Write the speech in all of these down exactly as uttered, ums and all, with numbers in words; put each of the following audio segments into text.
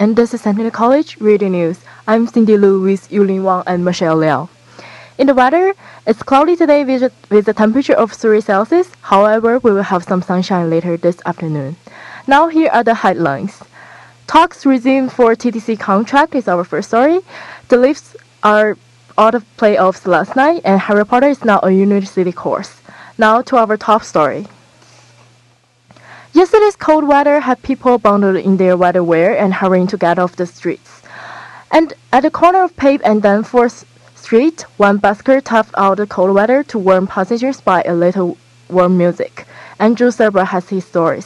and this is Centennial College Radio News. I'm Cindy Lu with Yulin Wang and Michelle Liao. In the weather, it's cloudy today with, with a temperature of three Celsius. However, we will have some sunshine later this afternoon. Now here are the headlines. Talks resume for T T C contract is our first story. The Leafs are out of playoffs last night, and Harry Potter is now a university course. Now to our top story. Yesterday's cold weather had people bundled in their weather wear and hurrying to get off the streets. And at the corner of Pape and Danforth Street, one busker toughed out the cold weather to warm passengers by a little warm music. Andrew Serba has his stories.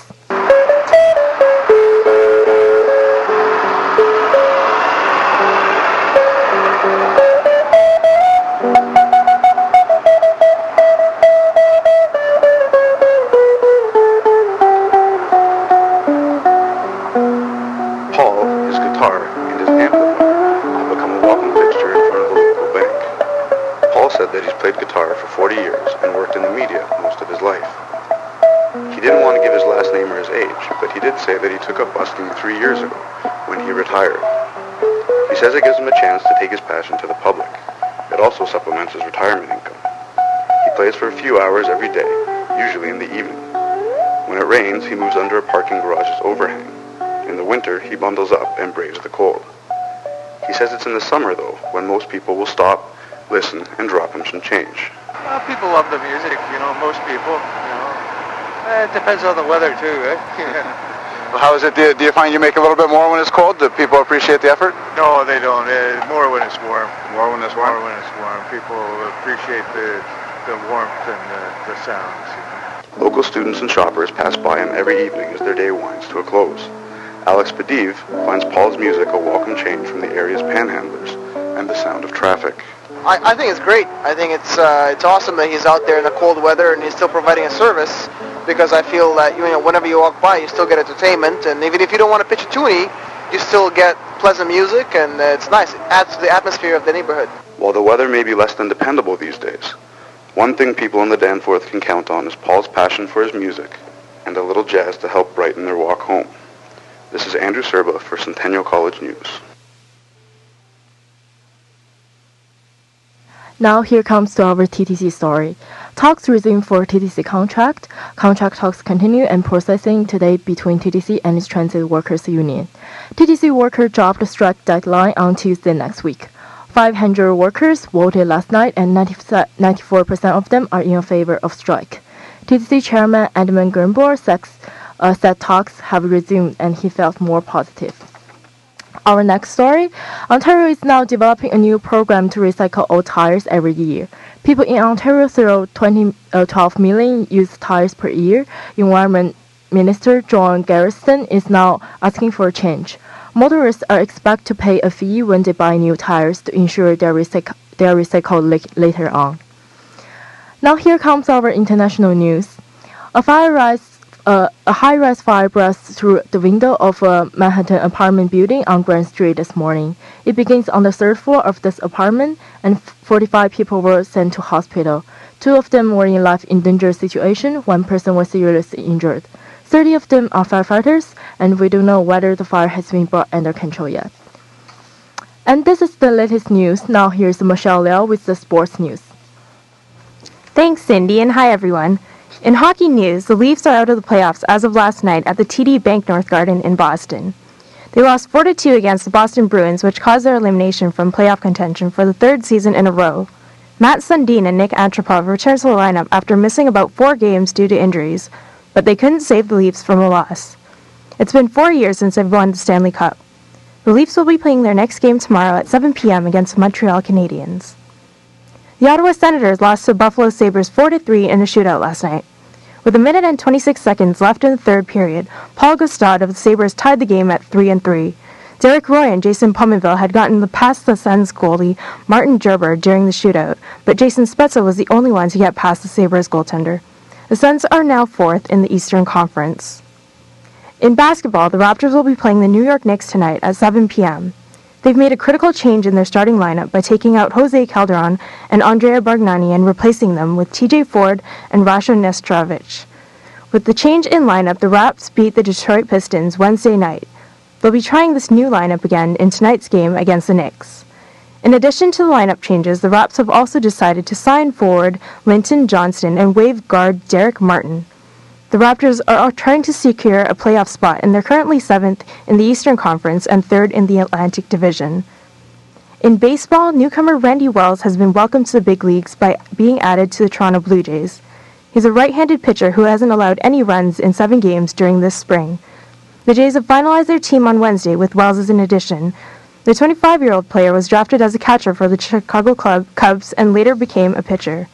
That he's played guitar for forty years and worked in the media most of his life. He didn't want to give his last name or his age, but he did say that he took up busking three years ago when he retired. He says it gives him a chance to take his passion to the public. It also supplements his retirement income. He plays for a few hours every day, usually in the evening. When it rains, he moves under a parking garage's overhang. In the winter, he bundles up and braves the cold. He says it's in the summer, though, when most people will stop, listen, and drop him some change. Well, people love the music, you know, most people, you know. Eh, it depends on the weather, too, right? Well, how is it? Do you, do you find you make a little bit more when it's cold? Do people appreciate the effort? No, they don't. Uh, more when it's warm. More when it's warm? More when it's warm. People appreciate the, the warmth and the, the sounds. You know. Local students and shoppers pass by him every evening as their day winds to a close. Alex Padiv finds Paul's music a welcome change from the area's panhandlers and the sound of traffic. I, I think it's great. I think it's uh, it's awesome that he's out there in the cold weather and he's still providing a service, because I feel that, you know, whenever you walk by, you still get entertainment, and even if you don't want to pitch a toonie, you still get pleasant music, and uh, it's nice. It adds to the atmosphere of the neighborhood. While the weather may be less than dependable these days, one thing people in the Danforth can count on is Paul's passion for his music and a little jazz to help brighten their walk home. This is Andrew Serba for Centennial College News. Now here comes to our T T C story. Talks resume for T T C contract. Contract talks continue and processing today between T T C and its transit workers union. T T C worker dropped the strike deadline on Tuesday next week. five hundred workers voted last night, and ninety-four percent of them are in favor of strike. T T C chairman Edmund Grimborg said, uh, said talks have resumed and he felt more positive. Our next story, Ontario is now developing a new program to recycle old tires every year. People in Ontario throw twenty, uh, twelve million used tires per year. Environment Minister John Garrison is now asking for a change. Motorists are expected to pay a fee when they buy new tires to ensure they are recyc- they are recycled la- later on. Now here comes our international news. A fire rise Uh, a high-rise fire burst through the window of a Manhattan apartment building on Grand Street this morning. It begins on the third floor of this apartment, and forty-five people were sent to hospital. Two of them were in life-in-danger situation. One person was seriously injured. thirty of them are firefighters, and we don't know whether the fire has been brought under control yet. And this is the latest news. Now here's Michelle Liao with the sports news. Thanks, Cindy, and hi, everyone. In hockey news, the Leafs are out of the playoffs as of last night at the T D Bank North Garden in Boston. They lost four to two against the Boston Bruins, which caused their elimination from playoff contention for the third season in a row. Matt Sundin and Nick Antropov returned to the lineup after missing about four games due to injuries, but they couldn't save the Leafs from a loss. It's been four years since they've won the Stanley Cup. The Leafs will be playing their next game tomorrow at seven p.m. against the Montreal Canadiens. The Ottawa Senators lost to Buffalo Sabres four to three in a shootout last night. With a minute and twenty-six seconds left in the third period, Paul Gustave of the Sabres tied the game at three and three. Derek Roy and Jason Pominville had gotten past the Sens goalie Martin Gerber during the shootout, but Jason Spezza was the only one to get past the Sabres goaltender. The Sens are now fourth in the Eastern Conference. In basketball, the Raptors will be playing the New York Knicks tonight at seven p.m. They've made a critical change in their starting lineup by taking out Jose Calderon and Andrea Bargnani and replacing them with T J Ford and Rasho Nestorovich. With the change in lineup, the Raps beat the Detroit Pistons Wednesday night. They'll be trying this new lineup again in tonight's game against the Knicks. In addition to the lineup changes, the Raps have also decided to sign forward Linton Johnston and waive guard Derek Martin. The Raptors are trying to secure a playoff spot, and they're currently seventh in the Eastern Conference and third in the Atlantic Division. In baseball, newcomer Randy Wells has been welcomed to the big leagues by being added to the Toronto Blue Jays. He's a right-handed pitcher who hasn't allowed any runs in seven games during this spring. The Jays have finalized their team on Wednesday with Wells as an addition. The twenty-five-year-old player was drafted as a catcher for the Chicago Club Cubs and later became a pitcher.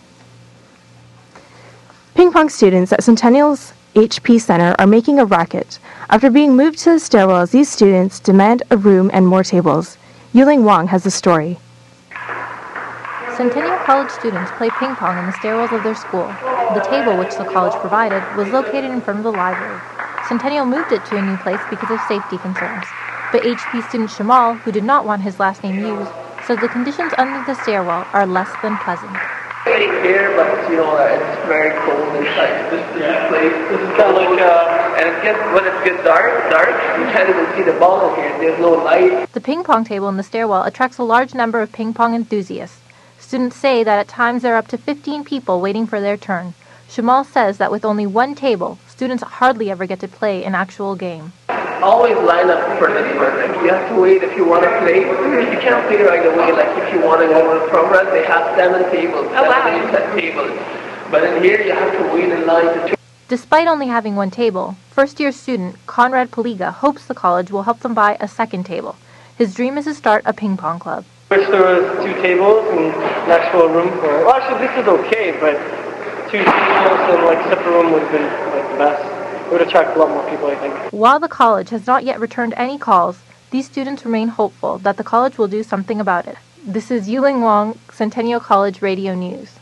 Ping pong students at Centennial's H P Center are making a racket. After being moved to the stairwells, these students demand a room and more tables. Yuling Wang has the story. Centennial College students play ping pong in the stairwells of their school. The table, which the college provided, was located in front of the library. Centennial moved it to a new place because of safety concerns. But H P student Shamal, who did not want his last name used, says the conditions under the stairwell are less than pleasant. It's here, but you know, it's very cold inside this, this place. This is kind of like, uh, and it gets, when it gets dark, dark, you can't even see the ball here. There's no light. The ping pong table in the stairwell attracts a large number of ping pong enthusiasts. Students say that at times there are up to fifteen people waiting for their turn. Shamal says that with only one table, students hardly ever get to play an actual game. Always line up for this person. You have to wait if you want to play. You can't play right away. Like if you want to go to progress, they have seven tables, oh, wow. seven set tables. But in here, you have to wait in line to. Despite only having one table, first-year student Conrad Poliga hopes the college will help them buy a second table. His dream is to start a ping pong club. Wish there was two tables and an actual room for it. Well, actually, this is okay, but two tables and like separate room would have been like the best. It would attract a lot more people, I think. While the college has not yet returned any calls, these students remain hopeful that the college will do something about it. This is Yuling Wang, Centennial College Radio News.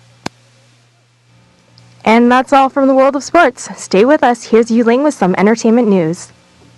And that's all from the world of sports. Stay with us. Here's Yuling with some entertainment news.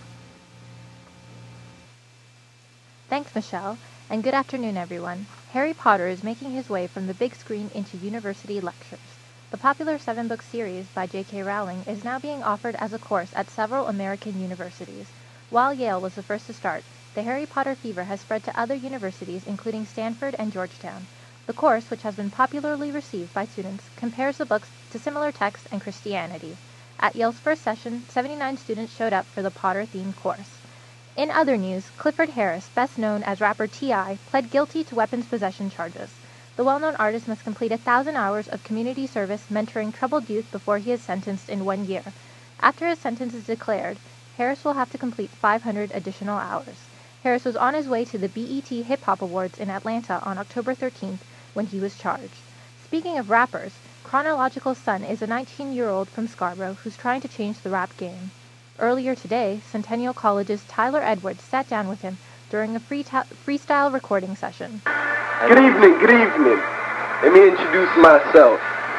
Thanks, Michelle, and good afternoon, everyone. Harry Potter is making his way from the big screen into university lectures. The popular seven-book series by J K Rowling is now being offered as a course at several American universities. While Yale was the first to start, the Harry Potter fever has spread to other universities, including Stanford and Georgetown. The course, which has been popularly received by students, compares the books to similar texts and Christianity. At Yale's first session, seventy-nine students showed up for the Potter-themed course. In other news, Clifford Harris, best known as rapper T I, pled guilty to weapons possession charges. The well-known artist must complete a thousand hours of community service mentoring troubled youth before he is sentenced in one year. After his sentence is declared, Harris will have to complete five hundred additional hours. Harris was on his way to the B E T Hip Hop Awards in Atlanta on October thirteenth when he was charged. Speaking of rappers, Chronological Sun is a nineteen-year-old from Scarborough who's trying to change the rap game. Earlier today, Centennial College's Tyler Edwards sat down with him during a free freestyle recording session. Good evening, good evening. Let me introduce myself.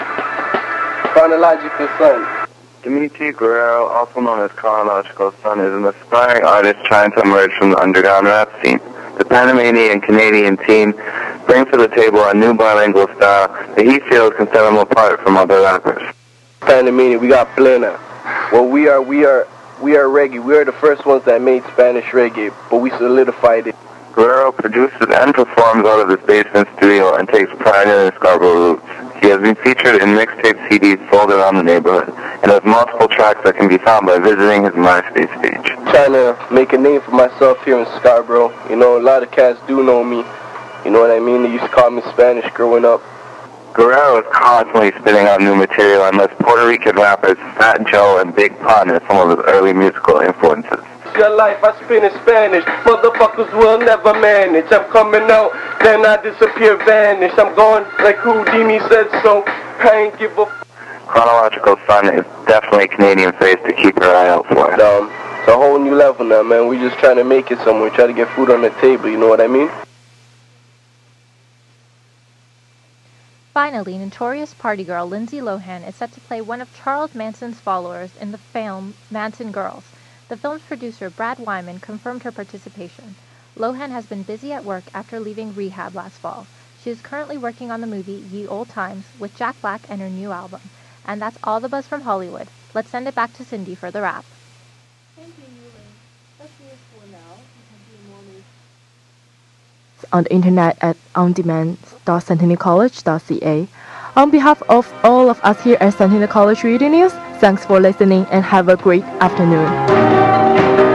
Chronological Sun. Dimitri Guerrero, also known as Chronological Sun, is an aspiring artist trying to emerge from the underground rap scene. The Panamanian Canadian team brings to the table a new bilingual style that he feels can set him apart from other rappers. Panamanian, we got Plena. Well, we are, we are, we are reggae. We are the first ones that made Spanish reggae, but we solidified it. Guerrero produces and performs out of his basement studio and takes pride in his Scarborough roots. He has been featured in mixtape C Ds sold around the neighborhood and has multiple tracks that can be found by visiting his MySpace page. Trying to make a name for myself here in Scarborough. You know, a lot of cats do know me. You know what I mean? They used to call me Spanish growing up. Guerrero is constantly spitting out new material and lists Puerto Rican rappers Fat Joe and Big Pun as some of his early musical influences. Your life, I spin in Spanish. Motherfuckers will never manage. I'm coming out, then I disappear, vanish. I'm going like Houdini said so. I ain't give a f. Chronological Sun is definitely a Canadian face to keep your eye out for. Um, it's a whole new level now, man. We're just trying to make it somewhere, try to get food on the table, you know what I mean? Finally, notorious party girl Lindsay Lohan is set to play one of Charles Manson's followers in the film Manson Girls. The film's producer, Brad Wyman, confirmed her participation. Lohan has been busy at work after leaving rehab last fall. She is currently working on the movie Ye Old Times with Jack Black and her new album. And that's all the buzz from Hollywood. Let's send it back to Cindy for the wrap. Thank you, Yuling. On the internet at ondemand dot centennial college dot c a. On behalf of all of us here at Centennial College Radio News, thanks for listening and have a great afternoon.